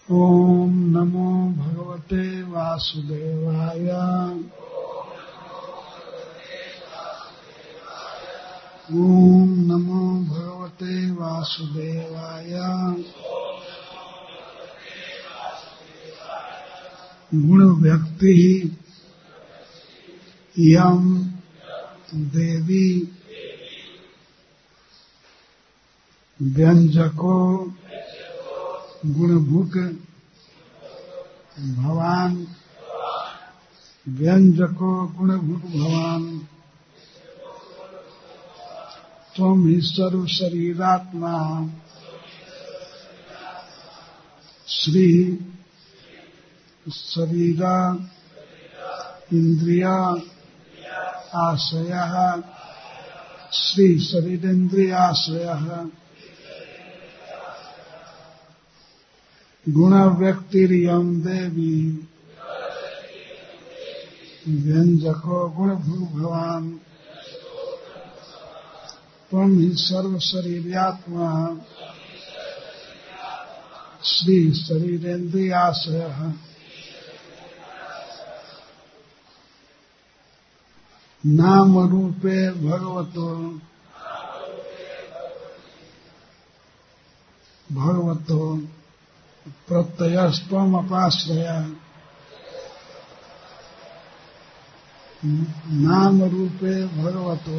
ओम नमो भगवते वासुदेवाय। ओम नमो भगवते वासुदेवाय। गुण व्यक्ति यम देवी व्यंजको गुणभुक भवान। व्यंजको गुणभुक भवान त्वं ही सर्व शरीरात्मा श्री शरीरा इंद्रिया आश्रयः श्री शरीरेन्द्रियाश्रयः गुण व्यक्तिरियं देवी व्यंजको गुणभुक भवान त्वं ही सर्व शरीरात्मा श्री शरीरेन्द्रियाश्रयः नाम रूपे भगवतो प्रत्ययस्त्वमपाश्रय। नाम रूपे भगवतो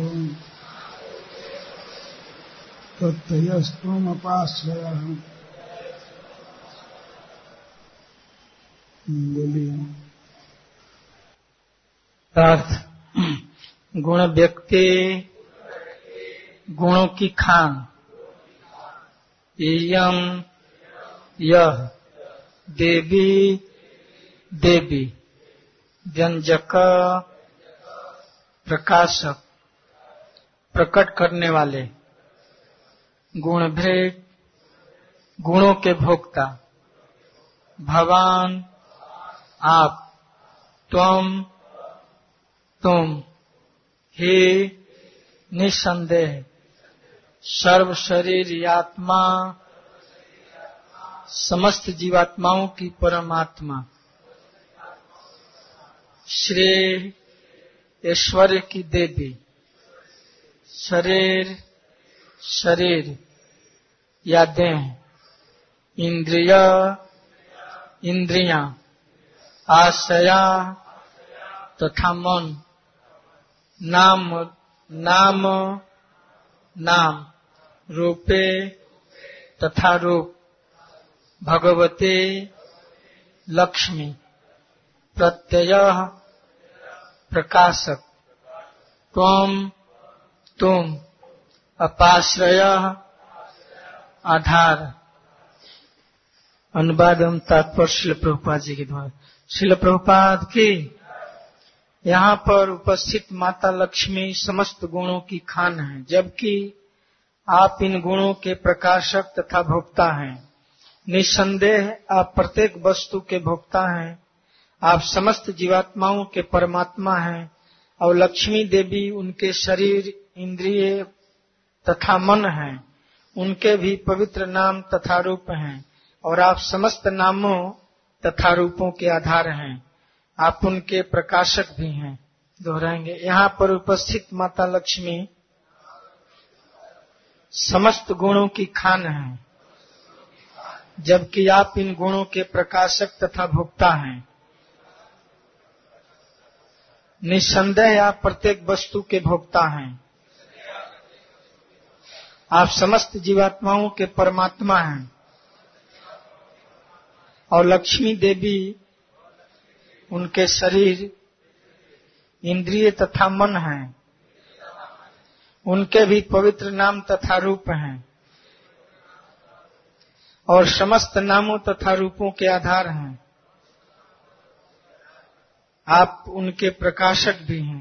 प्रत्ययस्त्वमपाश्रय। बोलिए। अर्थ गुण व्यक्ति गुणों की खान। यम यह देवी देवी व्यंजक प्रकाशक प्रकट करने वाले गुण भेद गुणों के भोक्ता भगवान आप त्वम तुम हे निसंदेह सर्व शरीर आत्मा समस्त जीवात्माओं की परमात्मा श्री ऐश्वर्य की देवी शरीर या देह इंद्रियां आशया तथा मन नाम रूपे तथा रूप भगवते लक्ष्मी प्रत्यय प्रकाशक तुम अपाश्रय आधार। अनुवाद एवं तात्पर्य श्रील प्रभुपाद जी के द्वारा। श्रील प्रभुपाद की यहाँ पर उपस्थित माता लक्ष्मी समस्त गुणों की खान है, जबकि आप इन गुणों के प्रकाशक तथा भोक्ता हैं। निस्संदेह आप प्रत्येक वस्तु के भोक्ता हैं। आप समस्त जीवात्माओं के परमात्मा हैं और लक्ष्मी देवी उनके शरीर इंद्रिय तथा मन हैं। उनके भी पवित्र नाम तथा रूप हैं और आप समस्त नामों तथा रूपों के आधार हैं। आप उनके प्रकाशक भी हैं। दोहराएंगे। यहाँ पर उपस्थित माता लक्ष्मी समस्त गुणों की खान है, जबकि आप इन गुणों के प्रकाशक तथा भोक्ता हैं। निस्संदेह आप प्रत्येक वस्तु के भोक्ता हैं। आप समस्त जीवात्माओं के परमात्मा हैं और लक्ष्मी देवी उनके शरीर इंद्रिय तथा मन हैं। उनके भी पवित्र नाम तथा रूप हैं और समस्त नामों तथा रूपों के आधार हैं। आप उनके प्रकाशक भी हैं।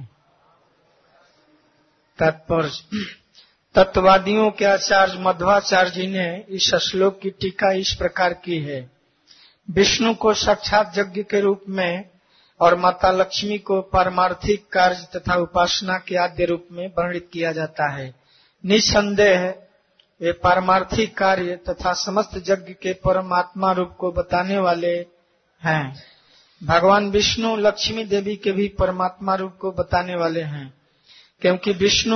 तात्पर्य तत्ववादियों के आचार्य मध्वाचार्य जी ने इस श्लोक की टीका इस प्रकार की है। विष्णु को साक्षात यज्ञ के रूप में और माता लक्ष्मी को पारमार्थिक कार्य तथा उपासना के आद्य रूप में वर्णित किया जाता है। निसंदेह वे पारमार्थिक कार्य तथा समस्त यज्ञ के परमात्मा रूप को बताने वाले हैं। भगवान विष्णु लक्ष्मी देवी के भी परमात्मा रूप को बताने वाले हैं, क्योंकि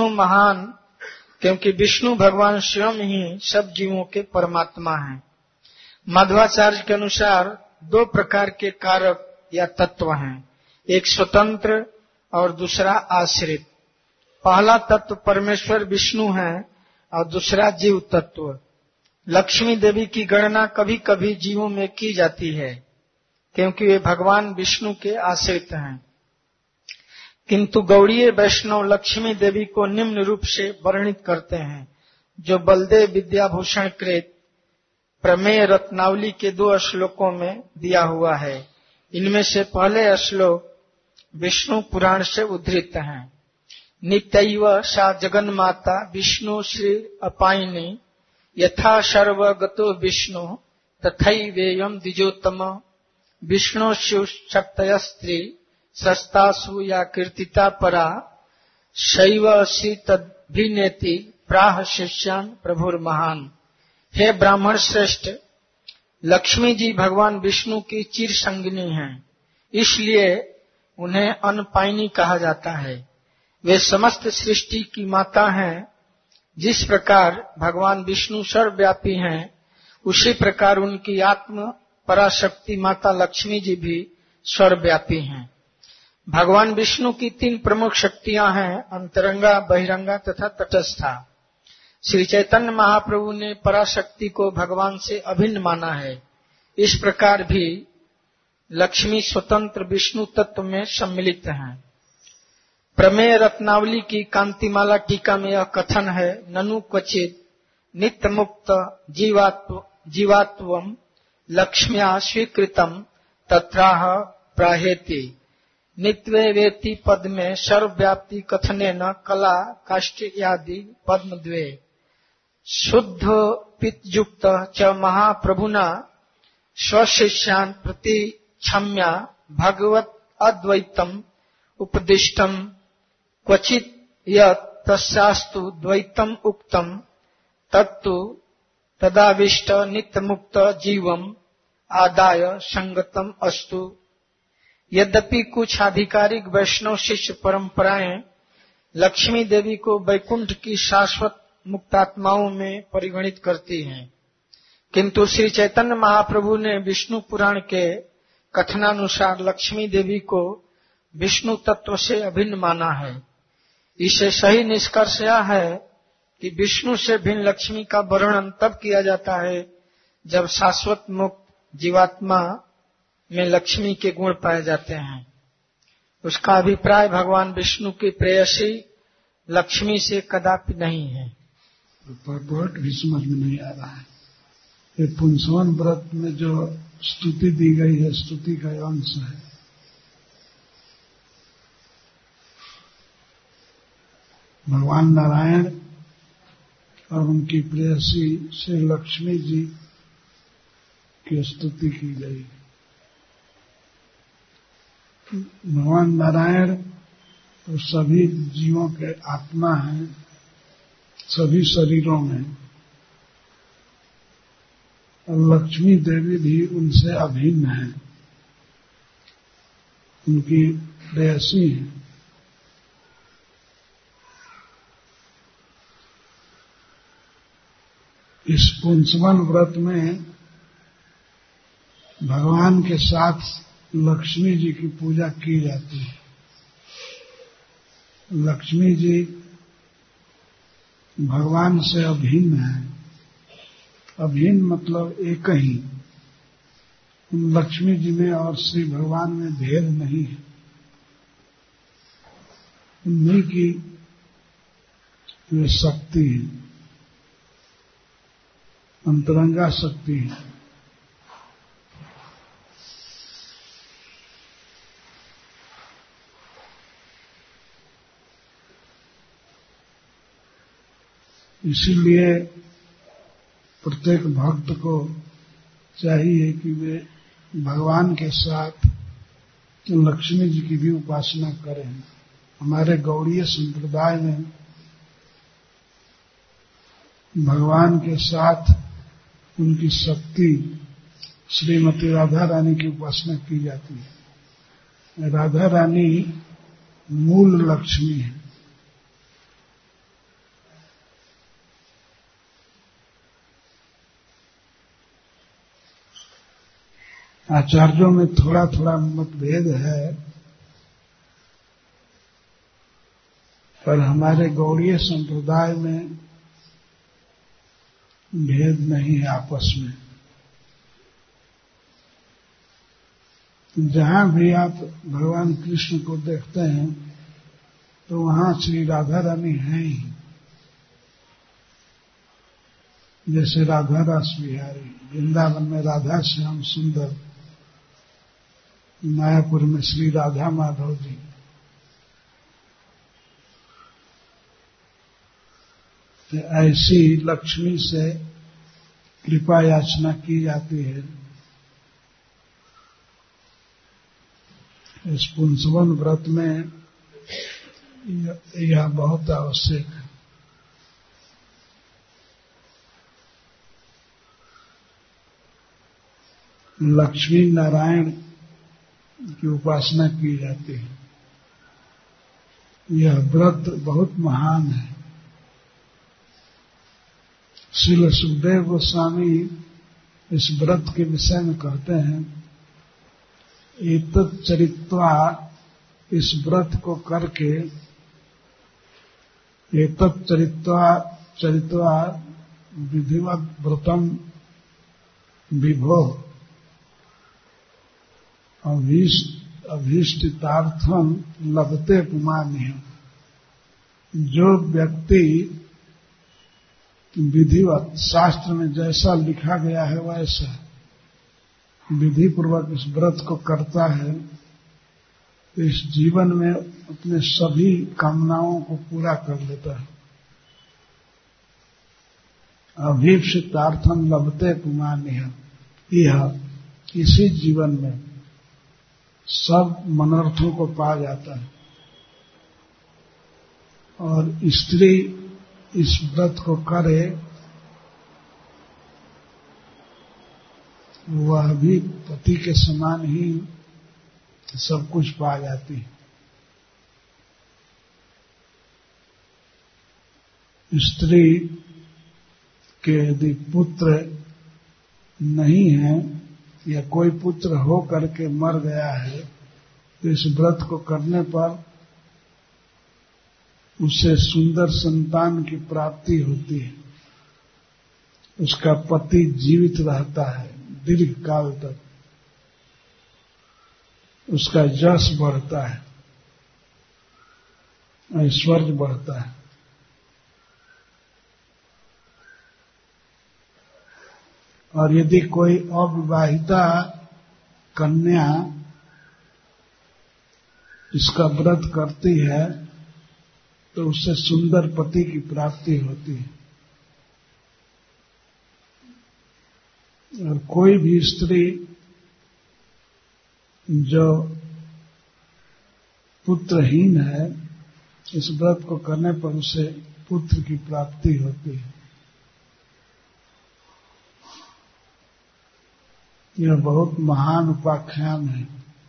विष्णु भगवान स्वयं ही सब जीवों के परमात्मा हैं। मध्वाचार्य के अनुसार दो प्रकार के कारक या तत्व हैं, एक स्वतंत्र और दूसरा आश्रित। पहला तत्व परमेश्वर विष्णु है और दूसरा जीव तत्व। लक्ष्मी देवी की गणना कभी कभी जीवों में की जाती है, क्योंकि वे भगवान विष्णु के आश्रित हैं। किंतु गौड़ीय वैष्णव लक्ष्मी देवी को निम्न रूप से वर्णित करते हैं, जो बलदेव विद्याभूषण कृत प्रमेय रत्नावली के 2 श्लोकों में दिया हुआ है। इनमें से पहले श्लोक विष्णु पुराण से उद्धृत हैं। नित्यैव सा जगन्माता विष्णु श्री अपायिनी यथा सर्वगतो विष्णु तथैवेयं द्विजोत्तम विष्णु शिव शक्तय स्त्री सस्तासु या कीर्तिता परा शैव श्री तद्भिनेति प्राह शिष्यान प्रभुर महान। हे ब्राह्मण श्रेष्ठ, लक्ष्मी जी भगवान विष्णु की चिर संगिनी हैं, इसलिए उन्हें अनपायिनी कहा जाता है। वे समस्त सृष्टि की माता हैं। जिस प्रकार भगवान विष्णु सर्वव्यापी हैं, उसी प्रकार उनकी आत्म पराशक्ति माता लक्ष्मी जी भी सर्वव्यापी हैं। भगवान विष्णु की 3 प्रमुख शक्तियां हैं, अंतरंगा, बहिरंगा तथा तटस्था। श्री चैतन्य महाप्रभु ने पराशक्ति को भगवान से अभिन्न माना है। इस प्रकार भी लक्ष्मी स्वतंत्र विष्णु तत्व में सम्मिलित हैं। प्रमेय रत्नावली की कांतिमाला टीका में यह कथन है, ननु क्वचित नित्य मुक्त जीवात्वम लक्ष्म्या स्वीकृतम तत्राह प्राहेति। नित्वे वेति पद में सर्वव्याप्ति कथने न कला काष्ठयादि पद्मद्वे शुद्ध पितयुक्त च महाप्रभुना स्वशिष्यान् प्रति क्षम्या भगवत अद्वैतम उपदिष्टम क्वचित यत् तस्यास्तु द्वैतम उक्तम तत्तु तदाविष्ट नित्य मुक्त जीवम आदाय संगतम अस्तु। यद्यपि कुछ आधिकारिक वैष्णव शिष्य परंपराएं लक्ष्मी देवी को वैकुंठ की शाश्वत मुक्तात्माओं में परिगणित करती हैं, किंतु श्री चैतन्य महाप्रभु ने विष्णु पुराण के कथनानुसार लक्ष्मी देवी को विष्णु तत्व से अभिन्न माना है। इसे सही निष्कर्ष यह है कि विष्णु से भिन्न लक्ष्मी का वर्णन तब किया जाता है जब शाश्वत मुक्त जीवात्मा में लक्ष्मी के गुण पाए जाते हैं। उसका अभिप्राय भगवान विष्णु की प्रेयसी लक्ष्मी से कदापि नहीं है। पॉइंट भी समझ में नहीं आ रहा है। ये पुंसवन व्रत में जो स्तुति दी गई है, स्तुति का अंश है। भगवान नारायण और उनकी प्रेयसी श्री लक्ष्मी जी की स्तुति की गई। भगवान नारायण तो सभी जीवों के आत्मा हैं, सभी शरीरों में, और लक्ष्मी देवी भी उनसे अभिन्न है, उनकी प्रेयसी है। इस पुंसवन व्रत में भगवान के साथ लक्ष्मी जी की पूजा की जाती है। लक्ष्मी जी भगवान से अभिन्न है। अभिन्न मतलब एक ही। लक्ष्मी जी में और श्री भगवान में भेद नहीं है। उन्हीं की वे शक्ति है, अंतरंगा शक्ति है। इसीलिए प्रत्येक भक्त को चाहिए कि वे भगवान के साथ लक्ष्मी जी की भी उपासना करें। हमारे गौड़ीय संप्रदाय में भगवान के साथ उनकी शक्ति श्रीमती राधा रानी की उपासना की जाती है। राधा रानी मूल लक्ष्मी है। आचार्यों में थोड़ा थोड़ा मतभेद है, पर हमारे गौड़ीय संप्रदाय में भेद नहीं है आपस में। जहां भी आप भगवान कृष्ण को देखते हैं तो वहां श्री राधा रानी हैं ही। जैसे राधा रास बिहारी, वृंदावन में राधा श्याम सुंदर, मायापुर में श्री राधा माधव जी। तो ऐसी लक्ष्मी से कृपा याचना की जाती है। इस पुंसवन व्रत में यह बहुत आवश्यक है। लक्ष्मी नारायण की उपासना की जाती है। यह व्रत बहुत महान है। श्रील सुखदेव गोस्वामी इस व्रत के विषय में कहते हैं, एतत् चरित्वा, इस व्रत को करके, एतत् चरित्वा विधिवत व्रतम विभो अभीष्टितार्थम लभते पुमान्य। जो व्यक्ति विधिवत, शास्त्र में जैसा लिखा गया है वैसा विधि पूर्वक इस व्रत को करता है, तो इस जीवन में अपने सभी कामनाओं को पूरा कर लेता है। अभीप्सितार्थम लभते पुमान्य। यह इसी जीवन में सब मनोरथों को पा जाता है। और स्त्री इस व्रत को करे, वह भी पति के समान ही सब कुछ पा जाती है। स्त्री के यदि पुत्र नहीं है या कोई पुत्र हो करके मर गया है, तो इस व्रत को करने पर उसे सुंदर संतान की प्राप्ति होती है। उसका पति जीवित रहता है दीर्घ काल तक, उसका यश बढ़ता है, ऐश्वर्य बढ़ता है। और यदि कोई अविवाहिता कन्या इसका व्रत करती है तो उससे सुंदर पति की प्राप्ति होती है। और कोई भी स्त्री जो पुत्रहीन है, इस व्रत को करने पर उसे पुत्र की प्राप्ति होती है। यह बहुत महान उपाख्यान है।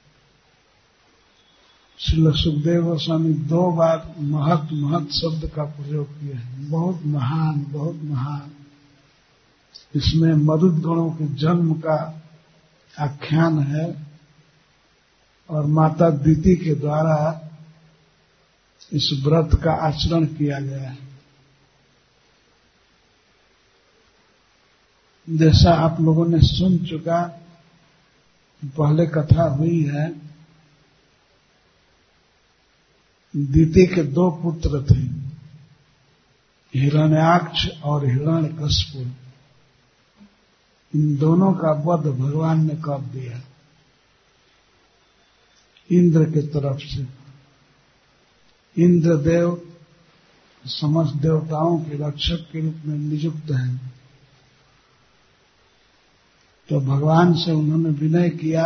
श्रील सुखदेव गोस्वामी 2 बार महत शब्द का प्रयोग किए हैं। बहुत महान, बहुत महान। इसमें मरुद गणों के जन्म का आख्यान है और माता दीति के द्वारा इस व्रत का आचरण किया गया है। जैसा आप लोगों ने सुन चुका, पहले कथा हुई है। दीति के 2 पुत्र थे, हिरण्याक्ष और हिरण्यकश्यप। इन दोनों का वध भगवान ने कर दिया इंद्र के तरफ से। इंद्रदेव समस्त देवताओं के रक्षक के रूप में नियुक्त हैं। तो भगवान से उन्होंने विनय किया।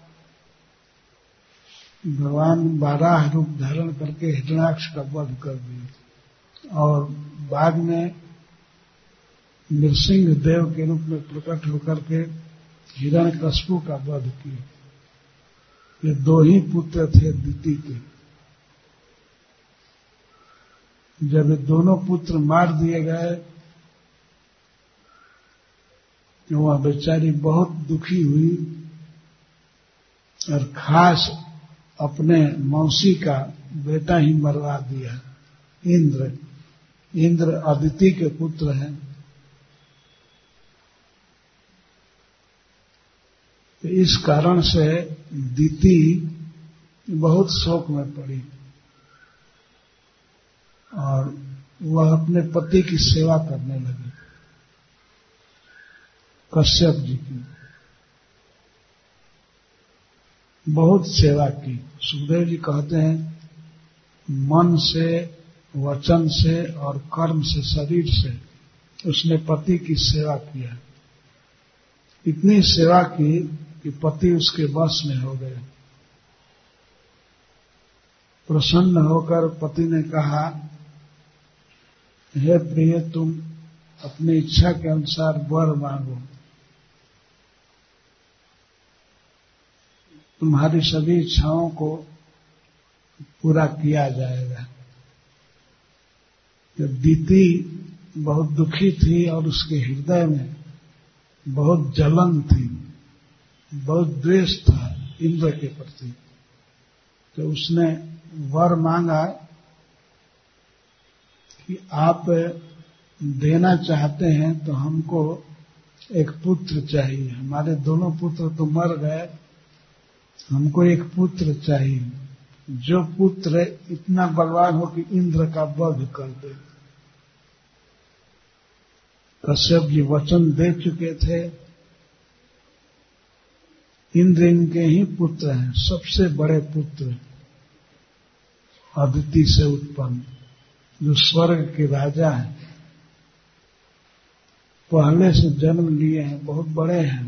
भगवान 12 रूप धारण करके हिरण्याक्ष का वध कर दिया और बाद में नृसिंह देव के रूप में प्रकट होकर के हिरण्यकश्यप का वध किए। ये 2 ही पुत्र थे दिति के। जब ये दोनों पुत्र मार दिए गए तो वह बेचारी बहुत दुखी हुई और खास अपने मौसी का बेटा ही मरवा दिया। इंद्र अदिति के पुत्र हैं। तो इस कारण से दिति बहुत शोक में पड़ी और वह अपने पति की सेवा करने लगी, कश्यप जी की बहुत सेवा की। सुखदेव जी कहते हैं मन से, वचन से और कर्म से, शरीर से उसने पति की सेवा किया। इतनी सेवा की कि पति उसके वश में हो गए। प्रसन्न होकर पति ने कहा, हे प्रिय, तुम अपनी इच्छा के अनुसार वर मांगो, तुम्हारी सभी इच्छाओं को पूरा किया जाएगा। जब दिति बहुत दुखी थी और उसके हृदय में बहुत जलन थी, बहुत द्वेष था इंद्र के प्रति, तो उसने वर मांगा कि आप देना चाहते हैं तो हमको एक पुत्र चाहिए। हमारे दोनों पुत्र तो मर गए, हमको एक पुत्र चाहिए, जो पुत्र इतना बलवान हो कि इंद्र का वध कर दे। कश्यप जी वचन दे चुके थे। इंद्र इनके ही पुत्र हैं, सबसे बड़े पुत्र अदिति से उत्पन्न, जो स्वर्ग के राजा हैं, पहले से जन्म लिए हैं, बहुत बड़े हैं।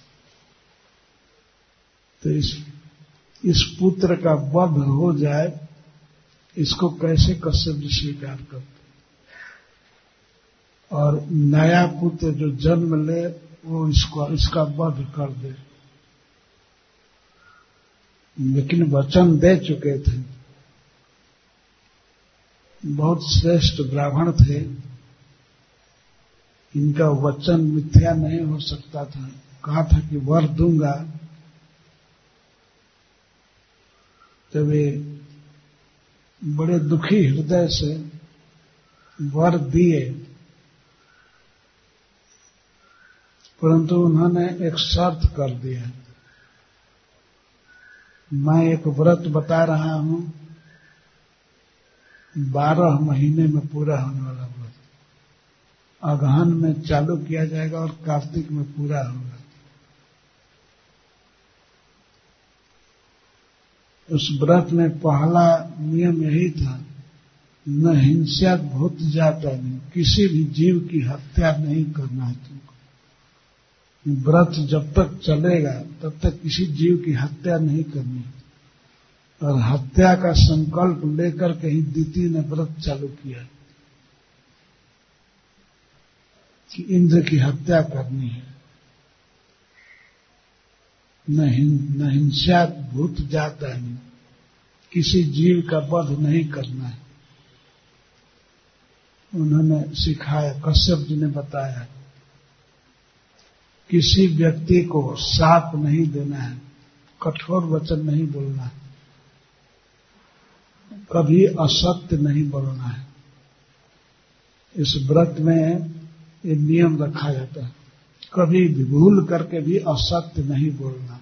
तो इस पुत्र का वध हो जाए, इसको कैसे कश्यप जी स्वीकार करते? और नया पुत्र जो जन्म ले वो इसका वध कर दे। लेकिन वचन दे चुके थे, बहुत श्रेष्ठ ब्राह्मण थे, इनका वचन मिथ्या नहीं हो सकता था। कहा था कि वर दूंगा, तो वे बड़े दुखी हृदय से वर दिए, परंतु उन्होंने एक शर्त कर दिया, मैं एक व्रत बता रहा हूं, 12 महीने में पूरा होने वाला व्रत, अगहन में चालू किया जाएगा और कार्तिक में पूरा होगा। उस व्रत में पहला नियम यही था, न हिंसा भूत जाता नहीं, किसी भी जीव की हत्या नहीं करना है तुमको। व्रत जब तक चलेगा तब तक किसी जीव की हत्या नहीं करनी। और हत्या का संकल्प लेकर के ही दिति ने व्रत चालू किया कि इंद्र की हत्या करनी है। न हिंसा भूत जाता नहीं, किसी जीव का वध नहीं करना है। उन्होंने सिखाया, कश्यप जी ने बताया, किसी व्यक्ति को शाप नहीं देना है, कठोर वचन नहीं बोलना है, कभी असत्य नहीं बोलना है। इस व्रत में ये नियम रखा जाता है, कभी भी भूल करके भी असत्य नहीं बोलना।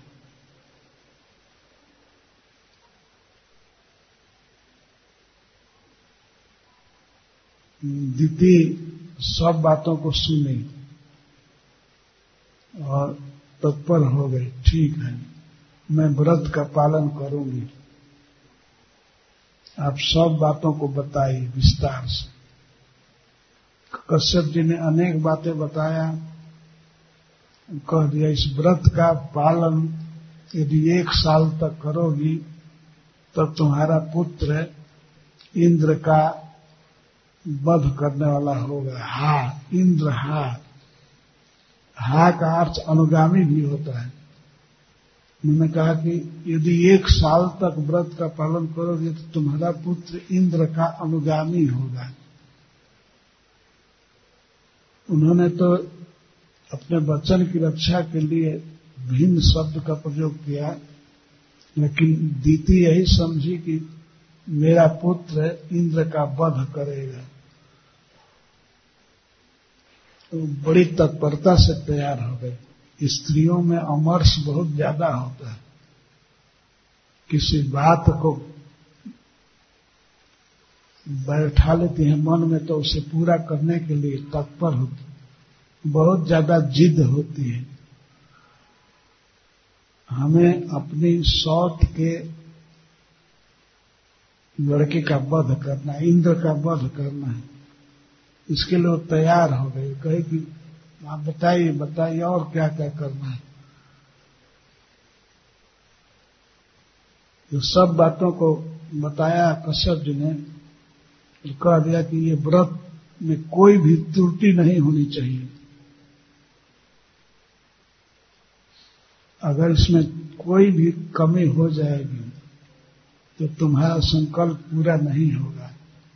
दिति सब बातों को सुनी और तत्पर हो गई, ठीक है, मैं व्रत का पालन करूंगी। आप सब बातों को बताइए विस्तार से। कश्यप जी ने अनेक बातें बताया, कह दिया इस व्रत का पालन यदि 1 साल तक करोगी तब तुम्हारा पुत्र इंद्र का वध करने वाला होगा। हा इंद्र हा, हा का अर्थ अनुगामी भी होता है। उन्होंने कहा कि यदि 1 साल तक व्रत का पालन करोगे तो तुम्हारा पुत्र इंद्र का अनुगामी होगा। उन्होंने तो अपने वचन की रक्षा के लिए भिन्न शब्द का प्रयोग किया, लेकिन दीति यही समझी कि मेरा पुत्र इंद्र का वध करेगा, तो बड़ी तत्परता से तैयार हो गई। स्त्रियों में अमर्ष बहुत ज्यादा होता है, किसी बात को बैठा लेती है मन में तो उसे पूरा करने के लिए तत्पर होती, बहुत ज्यादा जिद होती है। हमें अपनी शौत के लड़के का वध करना है, इंद्र का वध करना है। इसके लिए वो तैयार हो गए, कहे कि आप बताइए बताइए और क्या क्या करना है। तो सब बातों को बताया कश्यप जी ने, कह दिया कि ये व्रत में कोई भी त्रुटि नहीं होनी चाहिए। अगर इसमें कोई भी कमी हो जाएगी तो तुम्हारा संकल्प पूरा नहीं होगा।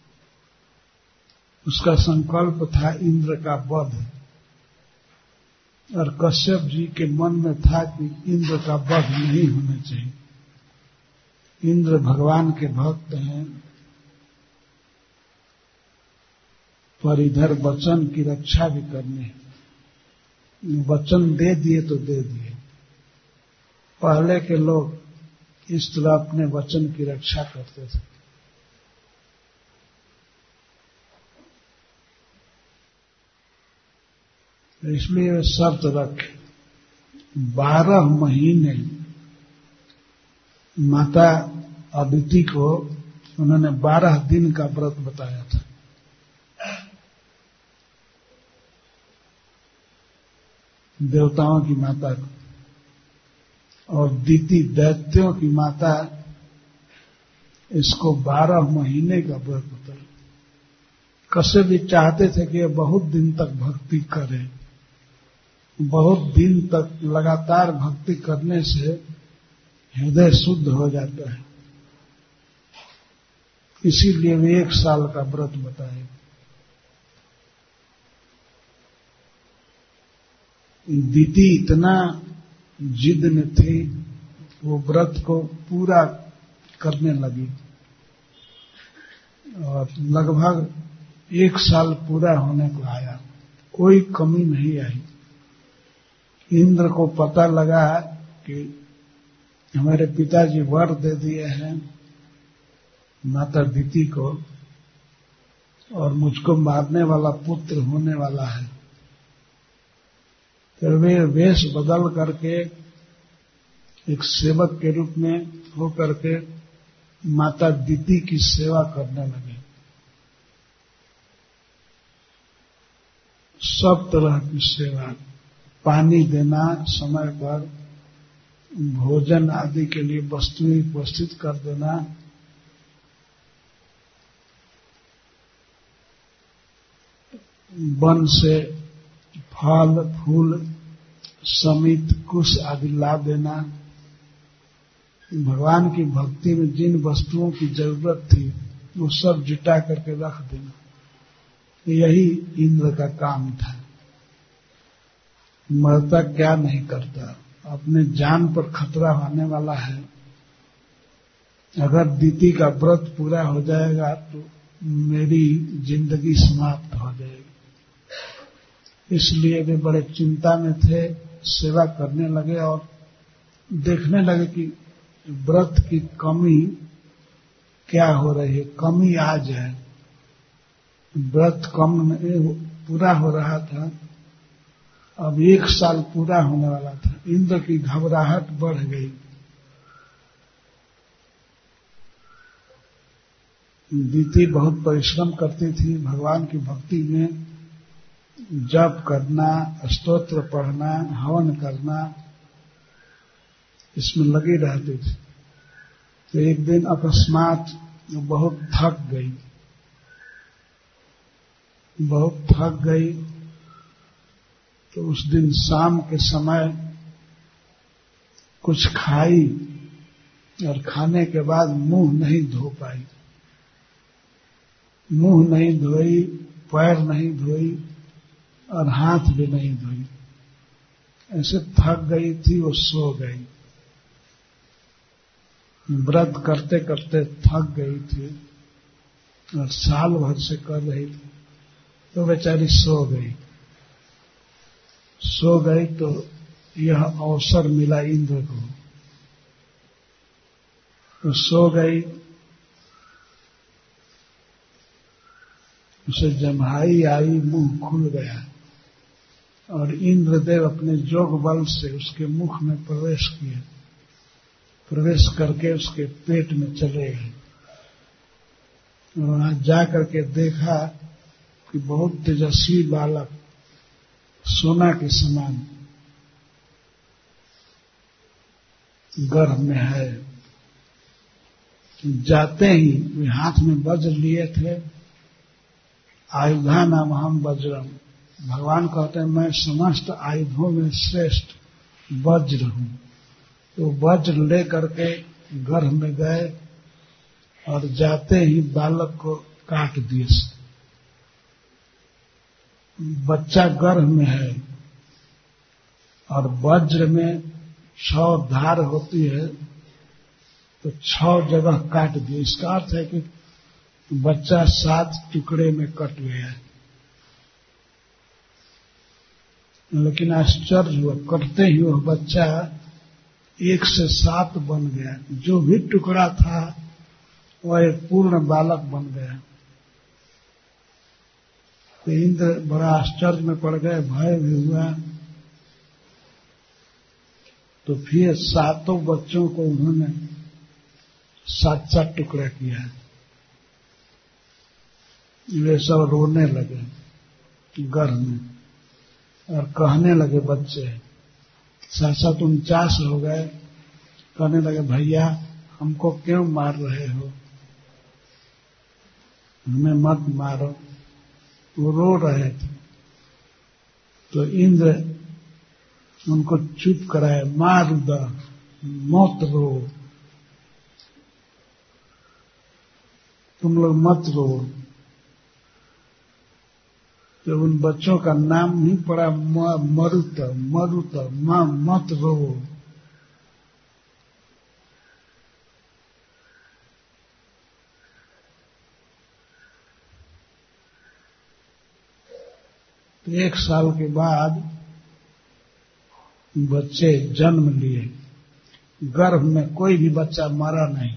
उसका संकल्प था इंद्र का वध, और कश्यप जी के मन में था कि इंद्र का वध नहीं होना चाहिए। इंद्र भगवान के भक्त हैं, पर इधर वचन की रक्षा भी करनी है। वचन दे दिए तो दे दिए। पहले के लोग इस तरह अपने वचन की रक्षा करते थे। इसलिए वे शर्त रखे, 12 महीने माता अदिति को उन्होंने 12 दिन का व्रत बताया था। देवताओं की माता को, और दीति दैत्यों की माता, इसको 12 महीने का व्रत बताया। कश्यप भी चाहते थे कि ये बहुत दिन तक भक्ति करें। बहुत दिन तक लगातार भक्ति करने से हृदय शुद्ध हो जाता है, इसीलिए वे 1 साल का व्रत बताए। दीदी इतना जिद में थी, वो व्रत को पूरा करने लगी, और लगभग 1 साल पूरा होने को आया, कोई कमी नहीं आई। इंद्र को पता लगा कि हमारे पिताजी वर दे दिए हैं माता दीति को, और मुझको मारने वाला पुत्र होने वाला है। फिर वे वेश बदल करके एक सेवक के रूप में होकर के माता दीति की सेवा करने लगे। सब तरह की सेवा, पानी देना, समय पर भोजन आदि के लिए वस्तुएं उपस्थित कर देना, वन से फल फूल समित कुश आदि ला देना। भगवान की भक्ति में जिन वस्तुओं की जरूरत थी वो सब जुटा करके रख देना, यही इंद्र का काम था। मरता क्या नहीं करता, अपने जान पर खतरा होने वाला है। अगर दीति का व्रत पूरा हो जाएगा तो मेरी जिंदगी समाप्त हो जाएगी। इसलिए वे बड़े चिंता में थे, सेवा करने लगे और देखने लगे कि व्रत की कमी क्या हो रही है, कमी आ जाए। व्रत कम पूरा हो रहा था, अब 1 साल पूरा होने वाला था। इंद्र की घबराहट बढ़ गई। दीति बहुत परिश्रम करती थी, भगवान की भक्ति में जप करना, स्तोत्र पढ़ना, हवन करना, इसमें लगी रहती थी। तो एक दिन अकस्मात बहुत थक गई, तो उस दिन शाम के समय कुछ खाई और खाने के बाद मुंह नहीं धो पाई, मुंह नहीं धोई, पैर नहीं धोई और हाथ भी नहीं धोई। ऐसे थक गई थी, वो सो गई। व्रत करते करते थक गई थी और साल भर से कर रही थी, तो बेचारी सो गई। सो गई तो यह अवसर मिला इंद्र को, तो सो गई। उसे जम्हाई आई, मुंह खुल गया और इंद्रदेव अपने जोग बल से उसके मुख में प्रवेश किए। प्रवेश करके उसके पेट में चले गए। वहां जाकर के देखा कि बहुत तेजस्वी बालक सोना के समान गर्भ में है। जाते ही वे हाथ में वज्र लिए थे। आयुधा नाम हम वज्रम, भगवान कहते हैं मैं समस्त आयुधों में श्रेष्ठ वज्र हूं। तो वज्र ले करके गर्भ में गए और जाते ही बालक को काट दिए। बच्चा गर्भ में है और वज्र में 6 धार होती है, तो 6 जगह काट दिए। इसका अर्थ है कि बच्चा 7 टुकड़े में कट गया। लेकिन आश्चर्य हुआ, करते ही वह बच्चा 1 से 7 बन गया। जो भी टुकड़ा था वह एक पूर्ण बालक बन गया। तो इंद्र बड़ा आश्चर्य में पड़ गए, भय भी हुआ। तो फिर 7 बच्चों को उन्होंने 7 टुकड़ा किया। वे सब रोने लगे गर्भ में और कहने लगे बच्चे, 7 49 हो गए। कहने लगे भैया हमको क्यों मार रहे हो, हमें मत मारो। वो रो रहे थे। तो इंद्र उनको चुप कराए, मार दो, मत रो, तुम लोग मत रो। तो उन बच्चों का नाम नहीं पड़ा मरुत, मरुत, मत रो। तो 1 साल के बाद बच्चे जन्म लिए। गर्भ में कोई भी बच्चा मरा नहीं।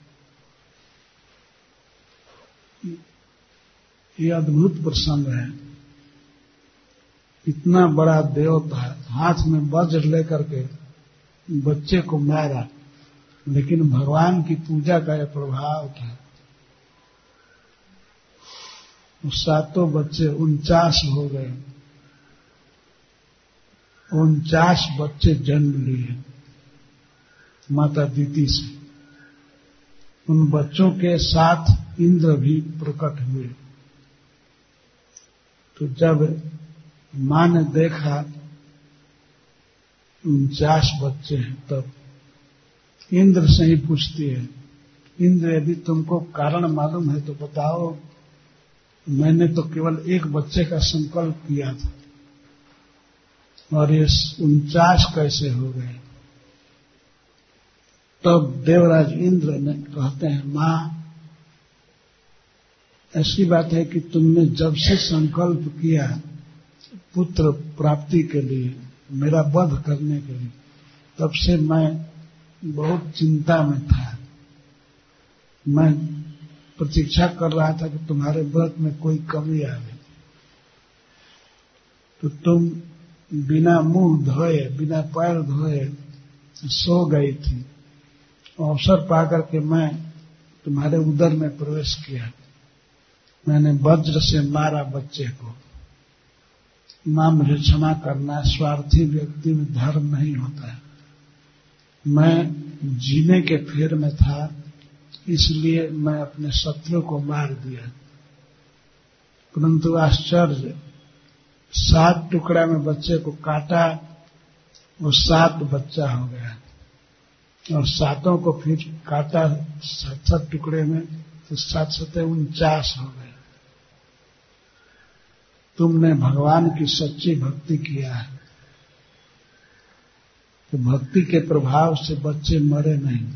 ये अद्भुत प्रसंग है। इतना बड़ा देवता हाथ में वज्र लेकर के बच्चे को मारा, लेकिन भगवान की पूजा का यह प्रभाव था। 7 बच्चे 49 हो गए। 49 बच्चे जन्म लिए माता दीति से। उन बच्चों के साथ इंद्र भी प्रकट हुए। तो जब मां ने देखा 49 बच्चे हैं, तब इंद्र से ही पूछती है, इंद्र यदि तुमको कारण मालूम है तो बताओ, मैंने तो केवल 1 बच्चे का संकल्प किया था और ये 49 कैसे हो गए। तब देवराज इंद्र ने कहते हैं, मां ऐसी बात है कि तुमने जब से संकल्प किया पुत्र प्राप्ति के लिए, मेरा वध करने के लिए, तब से मैं बहुत चिंता में था। मैं प्रतीक्षा कर रहा था कि तुम्हारे व्रत में कोई कमी आवे। तो तुम बिना मुंह धोए, बिना पैर धोए सो गई थी। अवसर पाकर के मैं तुम्हारे उदर में प्रवेश किया। मैंने वज्र से मारा बच्चे को। मां मुझे क्षमा करना, स्वार्थी व्यक्ति में धर्म नहीं होता है। मैं जीने के फेर में था, इसलिए मैं अपने शत्रु को मार दिया। परंतु आश्चर्य, 7 टुकड़ा में बच्चे को काटा, वो 7 बच्चा हो गया, और 7 को फिर काटा 7 टुकड़े में, तो 7 7 49 हो गए। तुमने भगवान की सच्ची भक्ति किया है, तो भक्ति के प्रभाव से बच्चे मरे नहीं।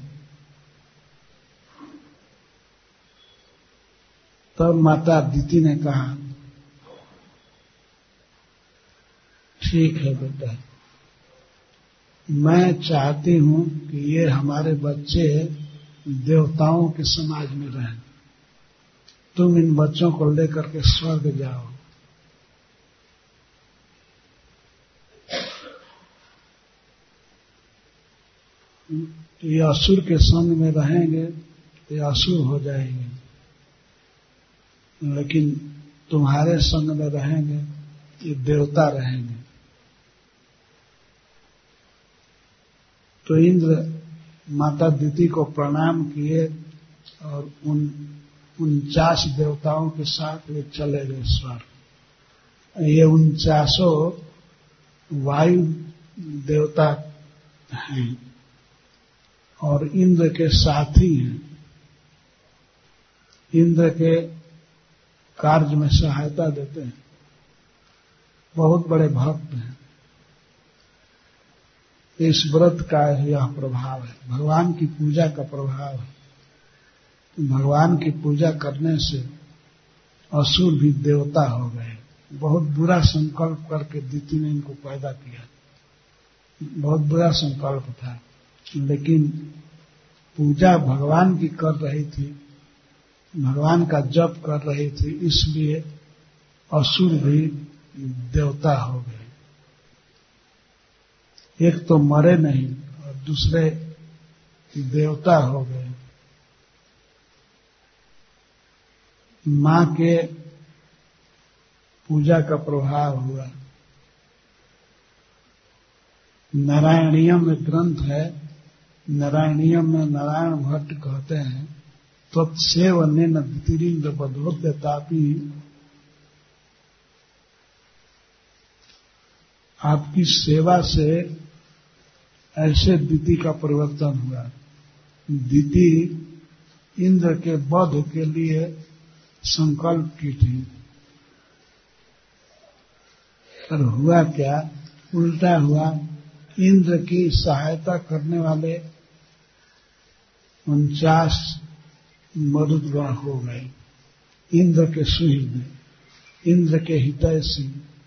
तब माता अदिति ने कहा, ठीक है बेटा, मैं चाहती हूं कि ये हमारे बच्चे देवताओं के समाज में रहें। तुम इन बच्चों को लेकर के स्वर्ग जाओ। ये असुर के संग में रहेंगे, ये असुर हो जाएंगे, लेकिन तुम्हारे संग में रहेंगे, ये देवता रहेंगे। तो इंद्र माता अदिति को प्रणाम किए और उन 49 देवताओं के साथ वे चले गए स्वर्ग। ये 49 वायु देवता हैं और इंद्र के साथी हैं, इंद्र के कार्य में सहायता देते हैं, बहुत बड़े भक्त हैं। इस व्रत का यह प्रभाव है, भगवान की पूजा का प्रभाव है। भगवान की पूजा करने से असुर भी देवता हो गए। बहुत बुरा संकल्प करके अदिति ने इनको पैदा किया, बहुत बुरा संकल्प था, लेकिन पूजा भगवान की कर रही थी, भगवान का जप कर रही थी, इसलिए असुर भी देवता हो गए। एक तो मरे नहीं और दूसरे देवता हो गए। मां के पूजा का प्रभाव हुआ। नारायणीयम में ग्रंथ है, नारायणीयम में नारायण भट्ट कहते हैं, त्वत्सेवनेन द्वितीरिन्द्र बधोद्यतापि, आपकी सेवा से ऐसे दिति का परिवर्तन हुआ। दिति इंद्र के वध के लिए संकल्प की थी, पर हुआ क्या, उल्टा हुआ। इंद्र की सहायता करने वाले 49 मरुदगण हो गए, इंद्र के सुहृद, इंद्र के हितैषी।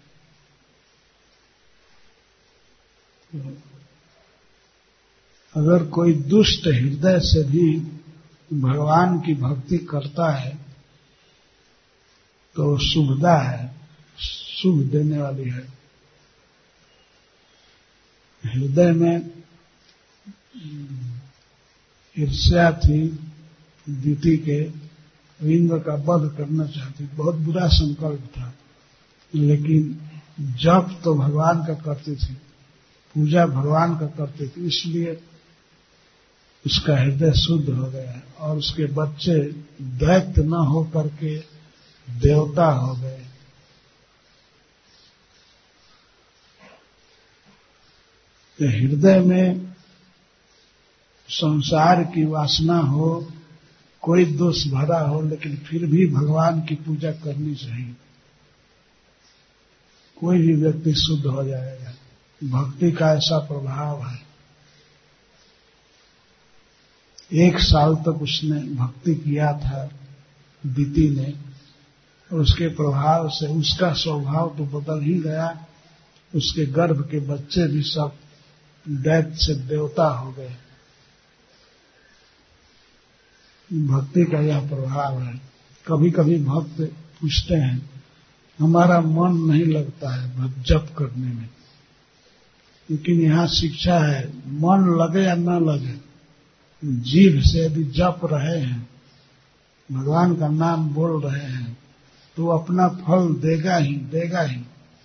अगर कोई दुष्ट हृदय से भी भगवान की भक्ति करता है तो शुभदा है, शुभ देने वाली है। हृदय में ईर्ष्या थी दिति के, इंद्र का वध करना चाहती, बहुत बुरा संकल्प था, लेकिन जप तो भगवान का करती थी, पूजा भगवान का करती थी, इसलिए उसका हृदय शुद्ध हो गया और उसके बच्चे दैत्य न हो करके देवता हो गए। तो हृदय में संसार की वासना हो, कोई दोष भरा हो, लेकिन फिर भी भगवान की पूजा करनी चाहिए। कोई भी व्यक्ति शुद्ध हो जाएगा। भक्ति का ऐसा प्रभाव है। 1 साल तक उसने भक्ति किया था दिति ने, और उसके प्रभाव से उसका स्वभाव तो बदल ही गया। उसके गर्भ के बच्चे भी सब दैत्य से देवता हो गए। भक्ति का यह प्रभाव है। कभी कभी भक्त पूछते हैं, हमारा मन नहीं लगता है जप करने में, लेकिन यहाँ शिक्षा है, मन लगे या न लगे, जीभ से यदि जप रहे हैं, भगवान का नाम बोल रहे हैं, तो अपना फल देगा ही देगा ही।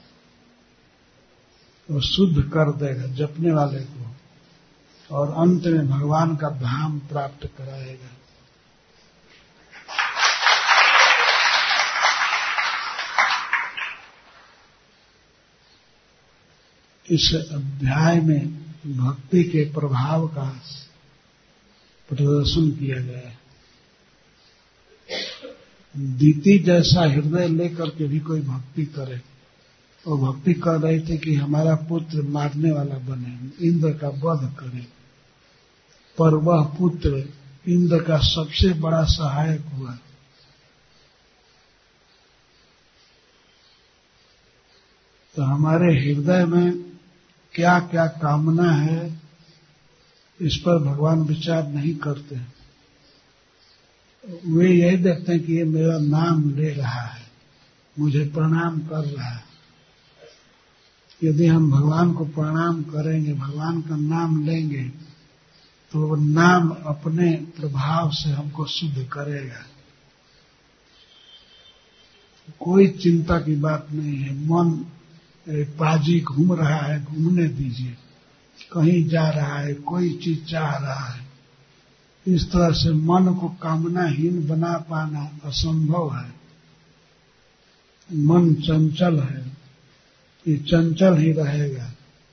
वो शुद्ध कर देगा जपने वाले को, और अंत में भगवान का धाम प्राप्त कराएगा। इस अध्याय में भक्ति के प्रभाव का प्रदर्शन किया गया है। दीति जैसा हृदय लेकर के भी कोई भक्ति करे, और भक्ति कर रहे थे कि हमारा पुत्र मारने वाला बने, इंद्र का वध करे, पर वह पुत्र इंद्र का सबसे बड़ा सहायक हुआ। तो हमारे हृदय में क्या क्या कामना है, इस पर भगवान विचार नहीं करते। वे यही देखते हैं कि ये मेरा नाम ले रहा है, मुझे प्रणाम कर रहा है। यदि हम भगवान को प्रणाम करेंगे, भगवान का नाम लेंगे, तो वो नाम अपने प्रभाव से हमको शुद्ध करेगा। कोई चिंता की बात नहीं है। मन पाजी घूम रहा है, घूमने दीजिए। कहीं जा रहा है, कोई चीज चाह रहा है, इस तरह से मन को कामनाहीन बना पाना असंभव है। मन चंचल है, ये चंचल ही रहेगा।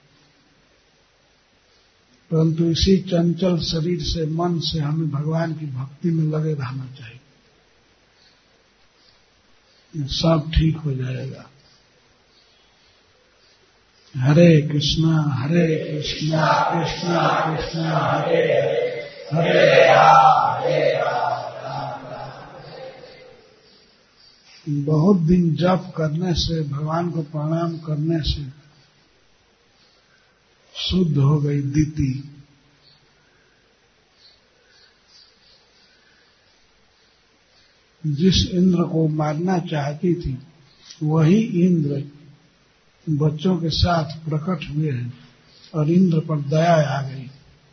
परंतु इसी चंचल शरीर से, मन से हमें भगवान की भक्ति में लगे रहना चाहिए, सब ठीक हो जाएगा। हरे कृष्णा कृष्णा कृष्णा हरे हरे हरे बहुत दिन जप करने से, भगवान को प्रणाम करने से शुद्ध हो गई दीति। जिस इंद्र को मारना चाहती थी, वही इंद्र बच्चों के साथ प्रकट हुए हैं और इंद्र पर दया आ गई।